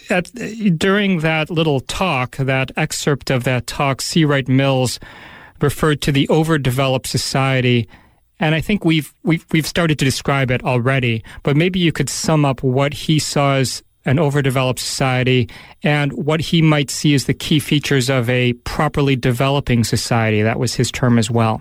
during that little talk, that excerpt of that talk, C. Wright Mills referred to the overdeveloped society, and I think we've started to describe it already, but maybe you could sum up what he saw as an overdeveloped society and what he might see as the key features of a properly developing society. That was his term as well.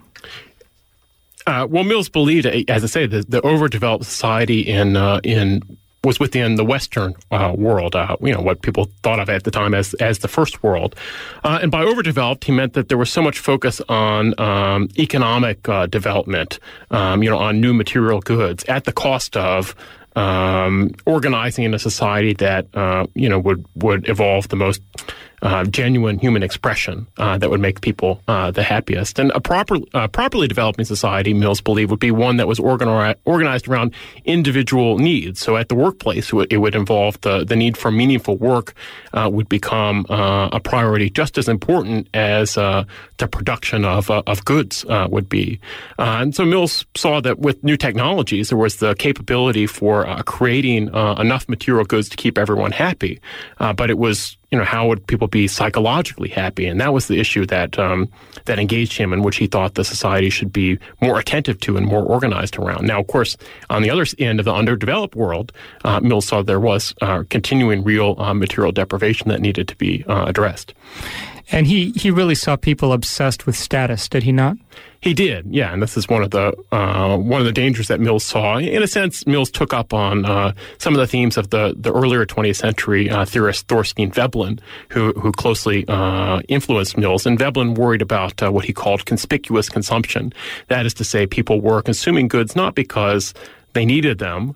Well, Mills believed, as I say, the overdeveloped society was within the Western world, what people thought of at the time as the first world. And by overdeveloped, he meant that there was so much focus on economic development, on new material goods at the cost of organizing in a society that, would evolve the most genuine human expression that would make people the happiest. And a properly developing society, Mills believed, would be one that was organized around individual needs. So at the workplace, it would involve the need for meaningful work would become a priority just as important as the production of goods would be. And so Mills saw that with new technologies, there was the capability for creating enough material goods to keep everyone happy. But it was, how would people be psychologically happy? And that was the issue that engaged him, and which he thought the society should be more attentive to and more organized around. Now, of course, on the other end of the underdeveloped world, Mills saw there was continuing real material deprivation that needed to be addressed. And he really saw people obsessed with status, did he not? He did, yeah, and this is one of the dangers that Mills saw. In a sense, Mills took up on some of the themes of the earlier 20th century theorist Thorstein Veblen, who closely influenced Mills. And Veblen worried about what he called conspicuous consumption. That is to say, people were consuming goods not because they needed them,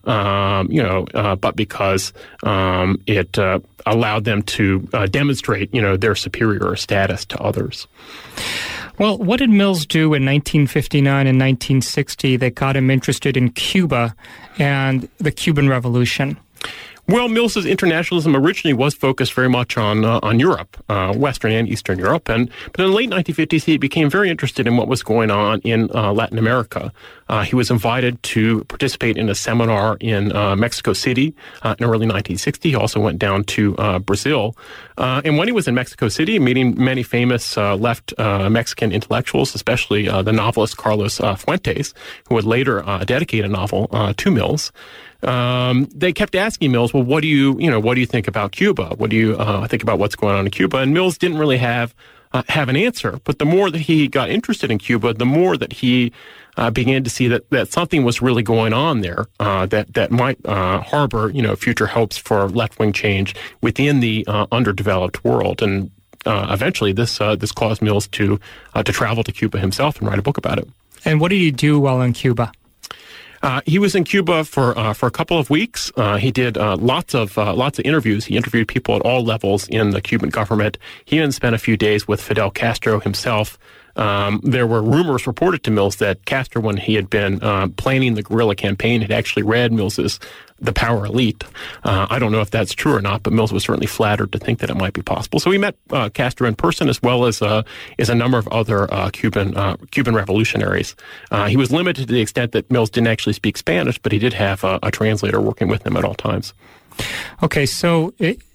but because it allowed them to demonstrate, their superior status to others. Well, what did Mills do in 1959 and 1960 that got him interested in Cuba and the Cuban Revolution? Well, Mills's internationalism originally was focused very much on Europe, Western and Eastern Europe, but in the late 1950s he became very interested in what was going on in Latin America. He was invited to participate in a seminar in Mexico City in early 1960. He also went down to Brazil. And when he was in Mexico City, meeting many famous left Mexican intellectuals, especially the novelist Carlos Fuentes, who would later dedicate a novel to Mills, they kept asking Mills, well, what do you think about Cuba? What do you think about what's going on in Cuba? And Mills didn't really have an answer. But the more that he got interested in Cuba, the more that he began to see that something was really going on there that might harbor future hopes for left-wing change within the underdeveloped world. And eventually, this caused Mills to travel to Cuba himself and write a book about it. And what did he do while in Cuba? He was in Cuba for a couple of weeks. He did lots of interviews. He interviewed people at all levels in the Cuban government. He even spent a few days with Fidel Castro himself. There were rumors reported to Mills that Castro, when he had been planning the guerrilla campaign, had actually read Mills's The Power Elite. I don't know if that's true or not, but Mills was certainly flattered to think that it might be possible. So he met Castro in person, as well as a number of other Cuban revolutionaries. He was limited to the extent that Mills didn't actually speak Spanish, but he did have a translator working with him at all times. Okay, so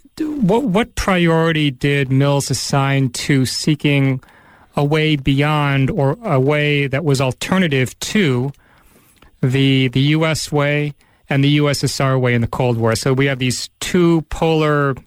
what priority did Mills assign to seeking a way beyond, or a way that was alternative to the U.S. way and the USSR way in the Cold War? So we have these two polar,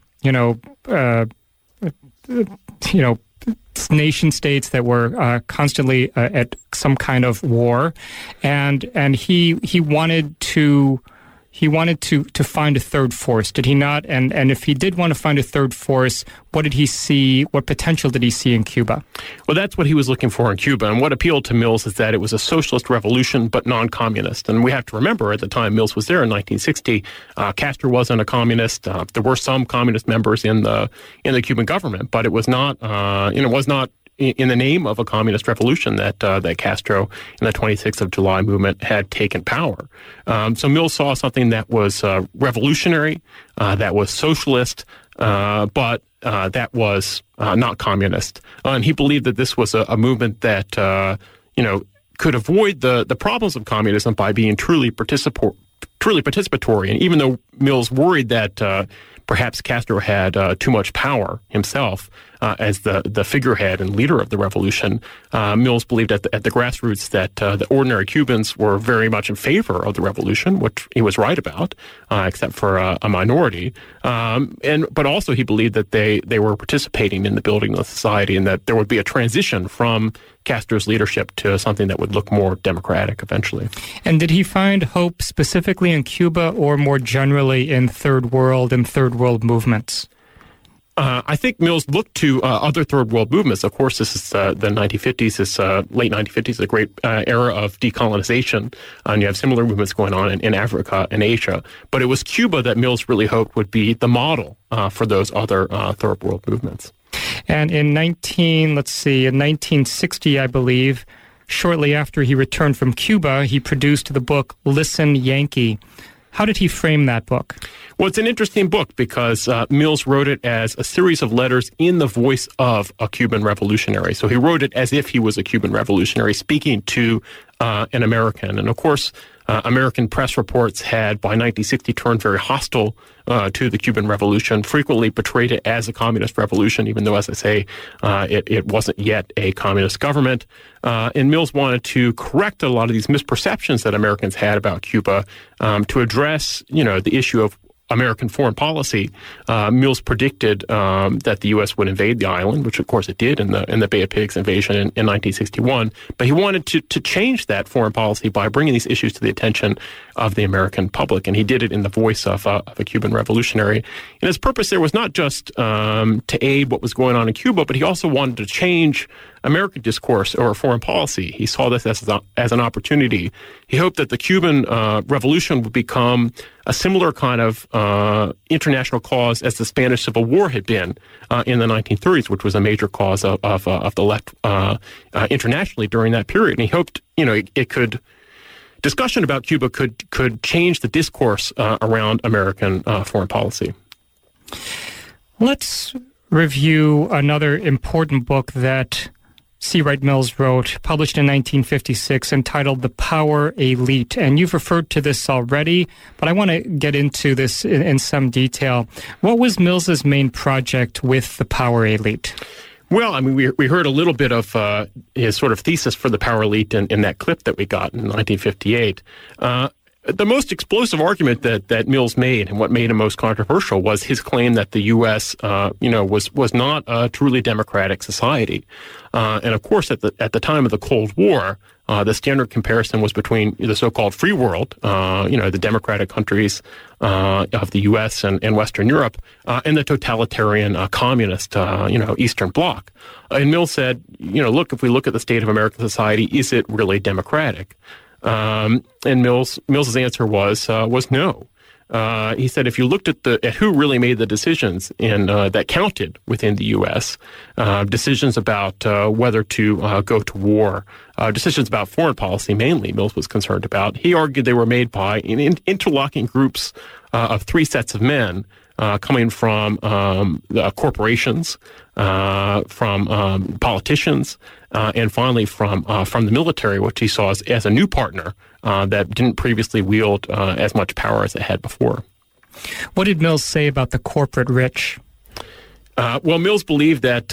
nation states that were constantly at some kind of war, and he wanted to find a third force, did he not? And if he did want to find a third force, what did he see? What potential did he see in Cuba? Well, that's what he was looking for in Cuba. And what appealed to Mills is that it was a socialist revolution, but non-communist. And we have to remember, at the time Mills was there in 1960, Castro wasn't a communist. There were some communist members in the Cuban government, but it was not. It was not in the name of a communist revolution that Castro in the 26th of July movement had taken power. So Mills saw something that was revolutionary, that was socialist, but that was not communist. And he believed that this was a movement that could avoid the problems of communism by being truly participatory truly participatory. And even though Mills worried that perhaps Castro had too much power himself as the figurehead and leader of the revolution, Mills believed at the grassroots that the ordinary Cubans were very much in favor of the revolution, which he was right about, except for a minority. But also he believed that they were participating in the building of society, and that there would be a transition from Castro's leadership to something that would look more democratic eventually. And did he find hope specifically in Cuba or more generally in third world and third world movements? I think Mills looked to other third world movements. Of course, this is the 1950s, this late 1950s, a great era of decolonization. And you have similar movements going on in Africa and Asia. But it was Cuba that Mills really hoped would be the model for those other third world movements. And in 1960, I believe, shortly after he returned from Cuba, he produced the book Listen, Yankee. How did he frame that book? Well, it's an interesting book because Mills wrote it as a series of letters in the voice of a Cuban revolutionary. So he wrote it as if he was a Cuban revolutionary speaking to an American. And of course, American press reports had, by 1960, turned very hostile to the Cuban Revolution, frequently portrayed it as a communist revolution, even though, as I say, it wasn't yet a communist government. And Mills wanted to correct a lot of these misperceptions that Americans had about Cuba to address, the issue of American foreign policy. Mills predicted that the U.S. would invade the island, which of course it did in the Bay of Pigs invasion in 1961. But he wanted to change that foreign policy by bringing these issues to the attention of the American public, and he did it in the voice of a Cuban revolutionary. And his purpose there was not just to aid what was going on in Cuba, but he also wanted to change American discourse or foreign policy. He saw this as an opportunity. He hoped that the Cuban Revolution would become a similar kind of international cause as the Spanish Civil War had been in the 1930s, which was a major cause of the left internationally during that period. And he hoped, discussion about Cuba could change the discourse around American foreign policy. Let's review another important book that C. Wright Mills wrote, published in 1956, entitled The Power Elite. And you've referred to this already, but I want to get into this in some detail. What was Mills's main project with The Power Elite? Well, I mean, we heard a little bit of his sort of thesis for the Power Elite in that clip that we got in 1958. The most explosive argument that Mills made, and what made him most controversial, was his claim that the U.S. was not a truly democratic society. And of course, at the time of the Cold War, the standard comparison was between the so-called free world, the democratic countries of the U.S. and Western Europe, and the totalitarian communist, Eastern Bloc. And Mills said, look, if we look at the state of American society, is it really democratic? And Mills's answer was no. He said if you looked at who really made the decisions that counted within the U.S., decisions about whether to go to war, decisions about foreign policy mainly, Mills was concerned about, he argued they were made by interlocking groups of three sets of men coming from corporations, from politicians, and finally from the military, which he saw as a new partner that didn't previously wield as much power as it had before. What did Mills say about the corporate rich? Well, Mills believed that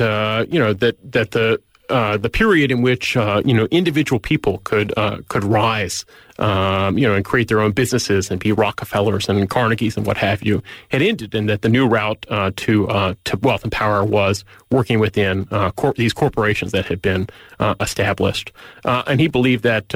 the period in which individual people could rise, and create their own businesses and be Rockefellers and Carnegies and what have you, had ended, and that the new route to wealth and power was working within these corporations that had been established. And he believed that.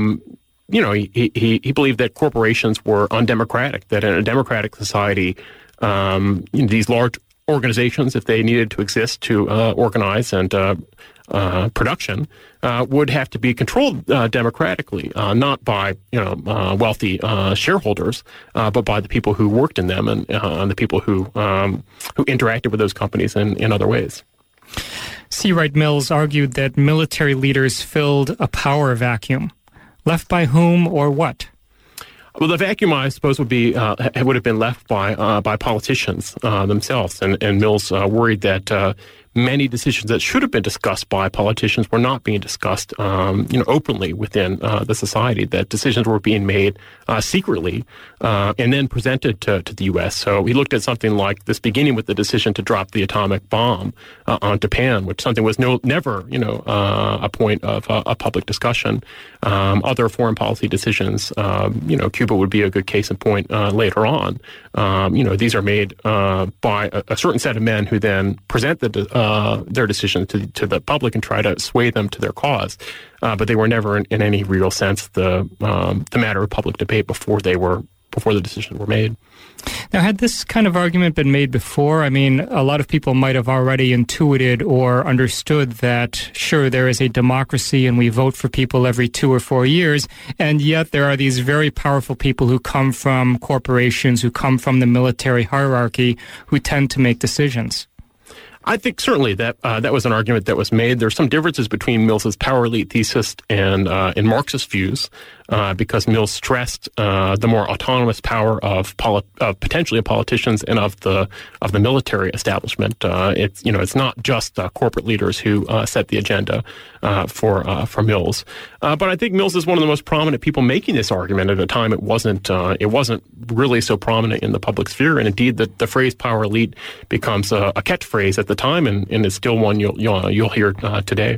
He believed that corporations were undemocratic. That in a democratic society, these large organizations, if they needed to exist to organize and production, would have to be controlled democratically, not by wealthy shareholders, but by the people who worked in them and the people who interacted with those companies in other ways. C. Wright Mills argued that military leaders filled a power vacuum. Left by whom or what? Well, the vacuum, I suppose, would have been left by politicians themselves, and Mills worried that many decisions that should have been discussed by politicians were not being discussed, openly within the society. That decisions were being made secretly and then presented to the U.S. So he looked at something like this, beginning with the decision to drop the atomic bomb on Japan, which something was never a point of a public discussion. Other foreign policy decisions, Cuba would be a good case in point later on. These are made by a certain set of men who then present their decisions to the public and try to sway them to their cause. But they were never, in any real sense, the matter of public debate before the decisions were made. Now, had this kind of argument been made before? I mean, a lot of people might have already intuited or understood that, sure, there is a democracy and we vote for people every 2 or 4 years, and yet there are these very powerful people who come from corporations, who come from the military hierarchy, who tend to make decisions. I think certainly that was an argument that was made. There's some differences between Mills's power elite thesis and Marxist views, because Mills stressed the more autonomous power of potentially of politicians and of the military establishment. It's not just corporate leaders who set the agenda for Mills. But I think Mills is one of the most prominent people making this argument at a time it wasn't really so prominent in the public sphere. And indeed, the phrase "power elite" becomes a catchphrase at the time, and is still one you'll hear today.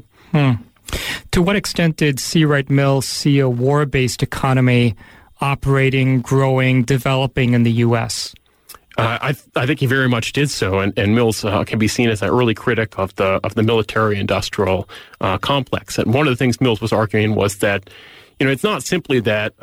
To what extent did C. Wright Mills see a war-based economy operating, growing, developing in the U.S.? I think he very much did so, and Mills can be seen as an early critic of the military-industrial complex. And one of the things Mills was arguing was that, it's not simply that,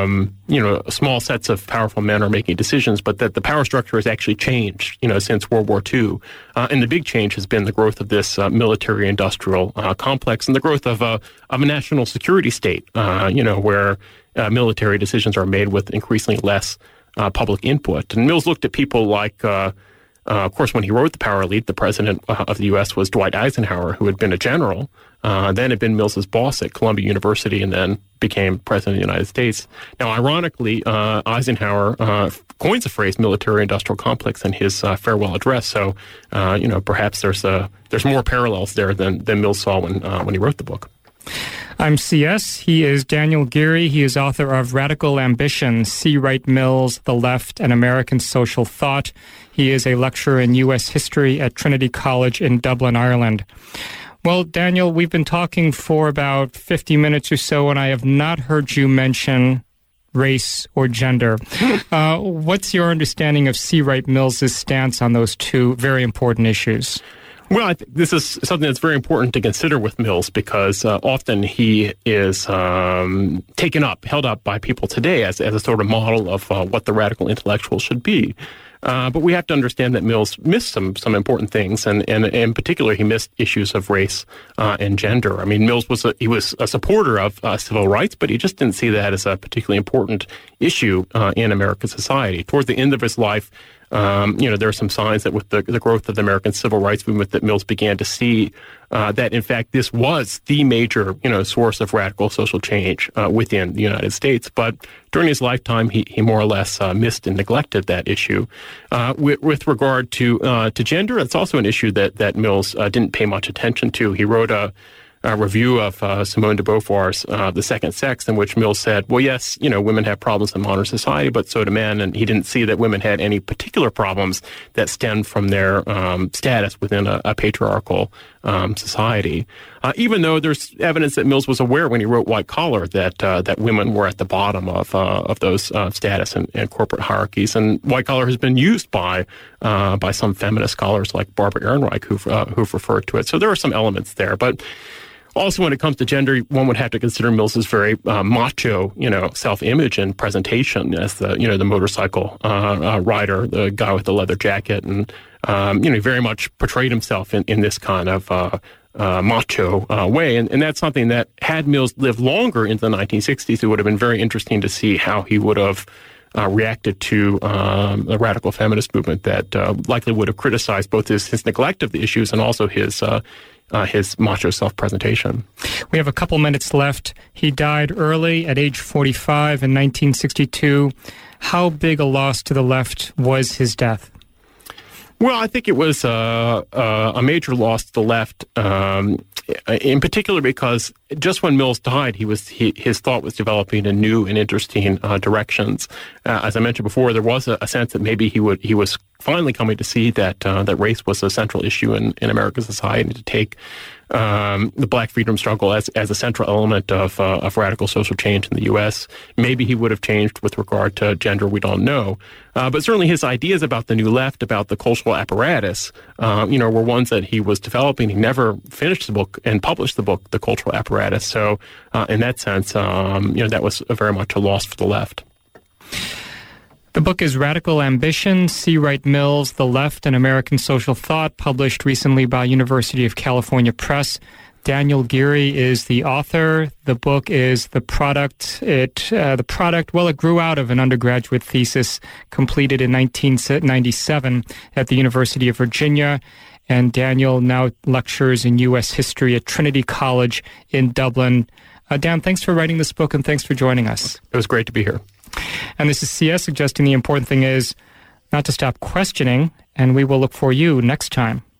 small sets of powerful men are making decisions, but that the power structure has actually changed, since World War II. And the big change has been the growth of this military-industrial complex and the growth of a national security state, where military decisions are made with increasingly less public input. And Mills looked at people like, of course, when he wrote The Power Elite, the president of the U.S. was Dwight Eisenhower, who had been a general, then had been Mills's boss at Columbia University, and then became president of the United States. Now, ironically, Eisenhower coins the phrase military-industrial complex in his farewell address. So, perhaps there's more parallels there than Mills saw when he wrote the book. I'm CS. He is Daniel Geary. He is author of Radical Ambition, C. Wright Mills, The Left, and American Social Thought. He is a lecturer in U.S. history at Trinity College in Dublin, Ireland. Well, Daniel, we've been talking for about 50 minutes or so, and I have not heard you mention race or gender. What's your understanding of C. Wright Mills' stance on those two very important issues? Well, I think this is something that's very important to consider with Mills, because often he is held up by people today as a sort of model of what the radical intellectual should be. But we have to understand that Mills missed some important things, and in particular, he missed issues of race and gender. I mean, Mills was a supporter of civil rights, but he just didn't see that as a particularly important issue in American society. Toward the end of his life, there are some signs that with the growth of the American civil rights movement that Mills began to see that, in fact, this was the major, source of radical social change within the United States. But during his lifetime, he more or less missed and neglected that issue. With regard to gender, it's also an issue that Mills didn't pay much attention to. He wrote a review of Simone de Beauvoir's The Second Sex, in which Mills said, well, yes, women have problems in modern society, but so do men. And he didn't see that women had any particular problems that stemmed from their status within a patriarchal society. Even though there's evidence that Mills was aware when he wrote White Collar that women were at the bottom of those status and corporate hierarchies. And White Collar has been used by some feminist scholars like Barbara Ehrenreich who've referred to it. So there are some elements there. But also, when it comes to gender, one would have to consider Mills's very macho, self-image and presentation as the motorcycle rider, the guy with the leather jacket, and he very much portrayed himself in this kind of macho way, and that's something that, had Mills lived longer into the 1960s, it would have been very interesting to see how he would have reacted to the radical feminist movement that likely would have criticized both his neglect of the issues and also his macho self-presentation. We have a couple minutes left. He died early at age 45 in 1962. How big a loss to the left was his death? Well, I think it was a major loss to the left, in particular because just when Mills died, his thought was developing in new and interesting directions. As I mentioned before, there was a sense that maybe he was finally coming to see that race was a central issue in American society, and to take the Black freedom struggle as a central element of radical social change in the U.S. Maybe he would have changed with regard to gender. We don't know. But certainly his ideas about the new left, about the cultural apparatus, were ones that he was developing. He never finished the book and published the book, The Cultural Apparatus. So in that sense, that was very much a loss for the left. The book is Radical Ambition, C. Wright Mills, The Left and American Social Thought, published recently by University of California Press. Daniel Geary is the author. The book is the product. It grew out of an undergraduate thesis completed in 1997 at the University of Virginia. And Daniel now lectures in U.S. history at Trinity College in Dublin. Dan, thanks for writing this book and thanks for joining us. It was great to be here. And this is CS suggesting the important thing is not to stop questioning, and we will look for you next time.